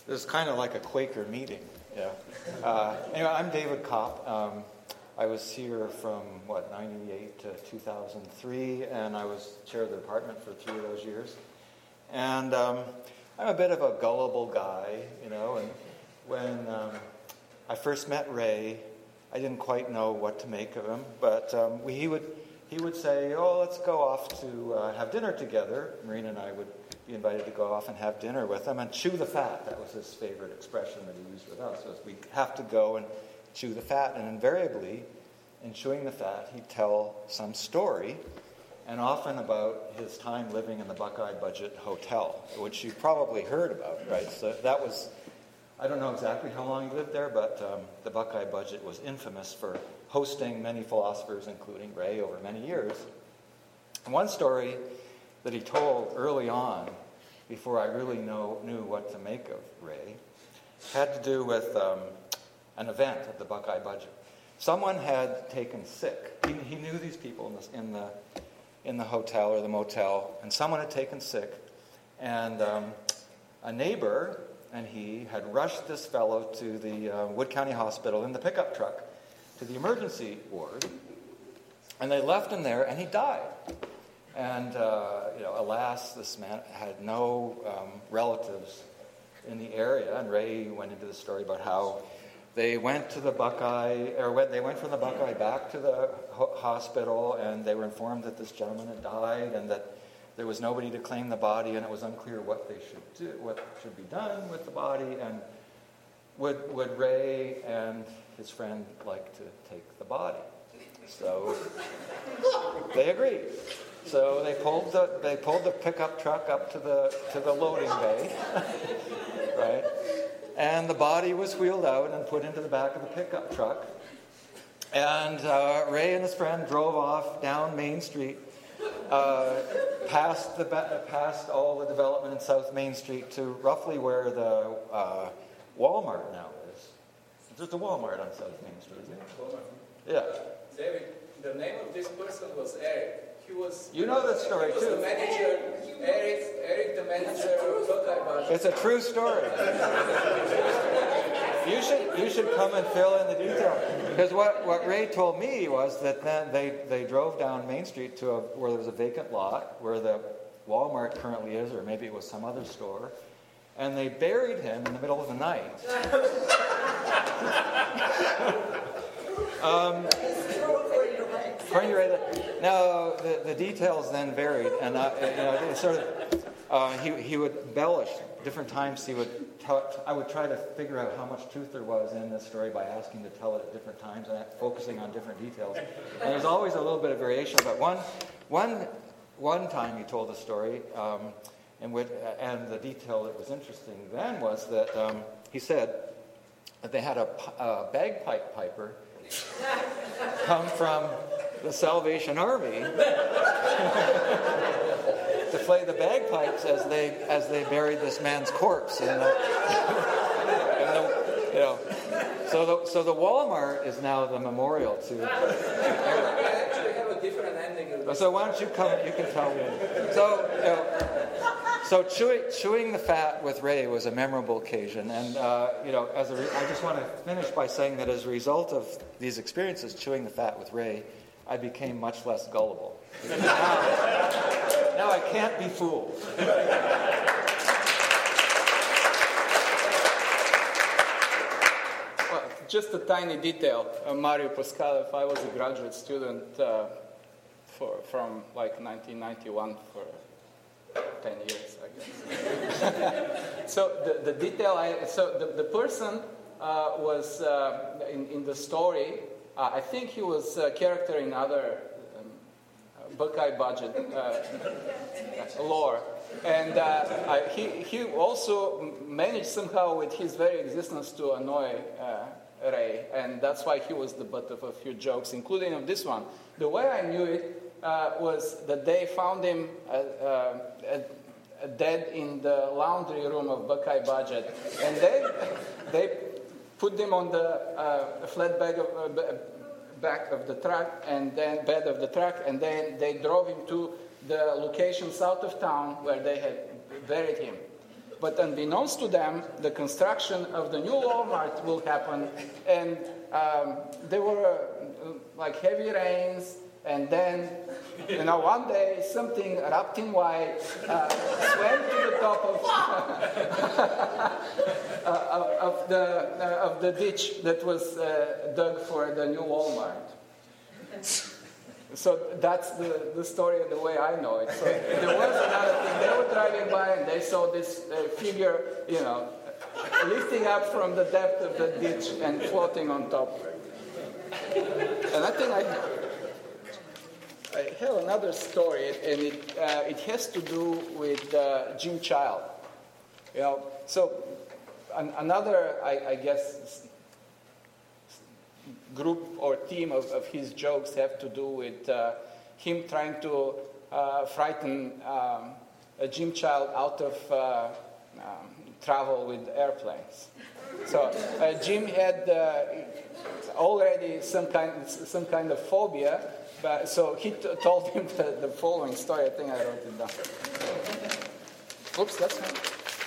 It was kind of like a Quaker meeting. Yeah. Anyway, I'm David Kopp. I was here from, 98 to 2003, and I was chair of the department for 3 of those years. And I'm a bit of a gullible guy, and when I first met Ray, I didn't quite know what to make of him, but he would say, let's go off to have dinner together. Marina and I would be invited to go off and have dinner with him and chew the fat. That was his favorite expression that he used with us, was we have to go and chew the fat. And invariably, in chewing the fat, he'd tell some story, and often about his time living in the Buckeye Budget Hotel, which you probably heard about, right? So that was, I don't know exactly how long he lived there, but the Buckeye Budget was infamous for hosting many philosophers, including Ray, over many years. And one story that he told early on, before I really knew what to make of Ray, had to do with an event at the Buckeye Budget. Someone had taken sick. He knew these people in the hotel or the motel, and someone had taken sick, and a neighbor and he had rushed this fellow to the Wood County Hospital in the pickup truck to the emergency ward, and they left him there, and he died. And, alas, this man had no relatives in the area. And Ray went into the story about how they went to the Buckeye, they went from the Buckeye back to the hospital, and they were informed that this gentleman had died, and that there was nobody to claim the body, and it was unclear what they should do, what should be done with the body, and would Ray and his friend like to take the body? So they agreed. So they pulled the pickup truck up to the loading bay, right? And the body was wheeled out and put into the back of the pickup truck. And Ray and his friend drove off down Main Street, past all the development in South Main Street to roughly where the Walmart now is. There's a Walmart on South Main Street, isn't it? Walmart. Yeah. David, the name of this person was Eric. You know that story he was too. The manager, Eric, the manager of Buckeye Budget. It's a true story. You should come and fill in the detail. Because what Ray told me was that then they drove down Main Street to where there was a vacant lot where the Walmart currently is, or maybe it was some other store, and they buried him in the middle of the night. According to Ray, now the details then varied, and he would embellish. Different times he would I would try to figure out how much truth there was in this story by asking to tell it at different times and focusing on different details. And there's always a little bit of variation, but one time he told a story, and the detail that was interesting then was that he said that they had a bagpipe piper come from the Salvation Army to play the bagpipes as they buried this man's corpse. So the Walmart is now the memorial to. I actually have a different ending. So why don't you come? You can tell me. So chewing the fat with Ray was a memorable occasion, and I just want to finish by saying that as a result of these experiences, chewing the fat with Ray, I became much less gullible. Now I can't be fooled. Well, just a tiny detail. Mario Pascalev, I was a graduate student from 1991 for 10 years, I guess. So the detail, the person was in the story. I think he was a character in other Buckeye Budget lore, and he also managed somehow with his very existence to annoy Ray, and that's why he was the butt of a few jokes, including of this one. The way I knew it was that they found him dead in the laundry room of Buckeye Budget, and they put him on the flat back of the truck, and then bed of the truck, and then they drove him to the location south of town where they had buried him. But unbeknownst to them, the construction of the new Walmart will happen, and there were like heavy rains, and then, one day something wrapped in white swam to the top of the ditch that was dug for the new Walmart. So that's the story the way I know it. So there was another thing. They were driving by and they saw this figure, lifting up from the depth of the ditch and floating on top. And I think I have another story, and it has to do with Jim Child. So another, I guess, group or theme of his jokes have to do with him trying to frighten Jim Child out of travel with airplanes. So Jim had already some kind of phobia, so he told him the following story. I think I wrote it down. Oops, that's fine.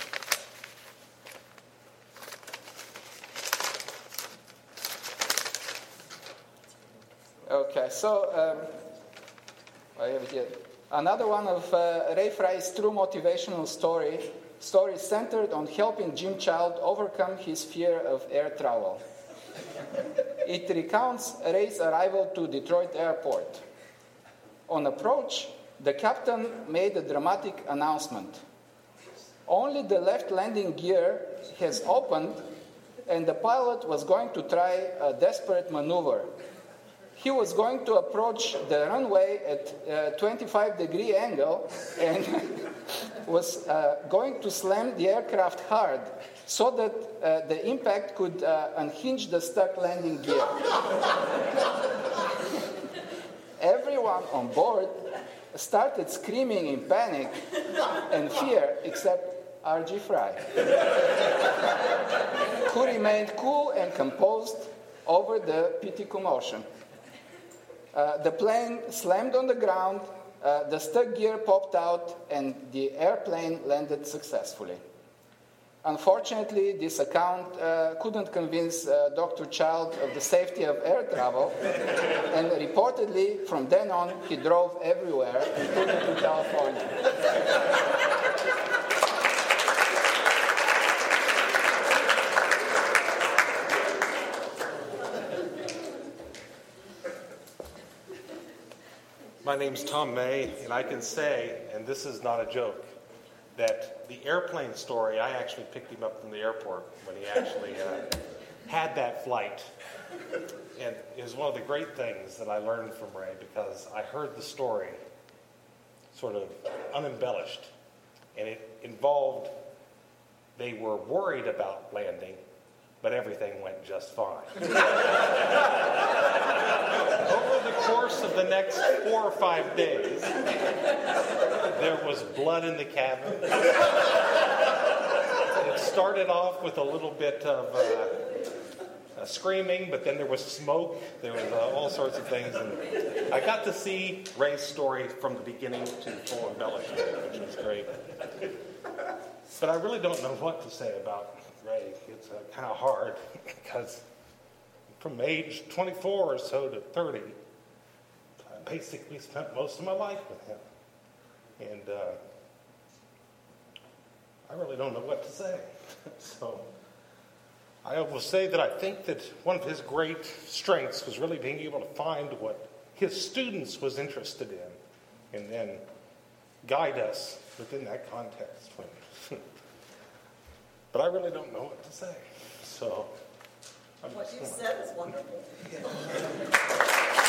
Okay, so I have it here. Another one of Ray Fry's true motivational story centered on helping Jim Child overcome his fear of air travel. It recounts Ray's arrival to Detroit Airport. On approach, the captain made a dramatic announcement. Only the left landing gear has opened, and the pilot was going to try a desperate maneuver. He was going to approach the runway at a 25-degree angle and was going to slam the aircraft hard so that the impact could unhinge the stuck landing gear. Everyone on board started screaming in panic and fear except R.G. Fry, who remained cool and composed over the PT commotion. The plane slammed on the ground, the stuck gear popped out, and the airplane landed successfully. Unfortunately, this account couldn't convince Dr. Child of the safety of air travel, and reportedly, from then on, he drove everywhere, including to California. My name's Tom May, and I can say, and this is not a joke, that the airplane story, I actually picked him up from the airport when he actually had that flight. And it was one of the great things that I learned from Ray, because I heard the story sort of unembellished. And it involved, they were worried about landing, but everything went just fine. Over the course of the next 4 or 5 days, there was blood in the cabin. It started off with a little bit of screaming, but then there was smoke. There was all sorts of things. And I got to see Ray's story from the beginning to full embellishment, which was great. But I really don't know what to say about Ray. It's kind of hard because from age 24 or so to 30, I basically spent most of my life with him. And I really don't know what to say. So I will say that I think that one of his great strengths was really being able to find what his students was interested in and then guide us within that context. But I really don't know what to say. So what you said is wonderful.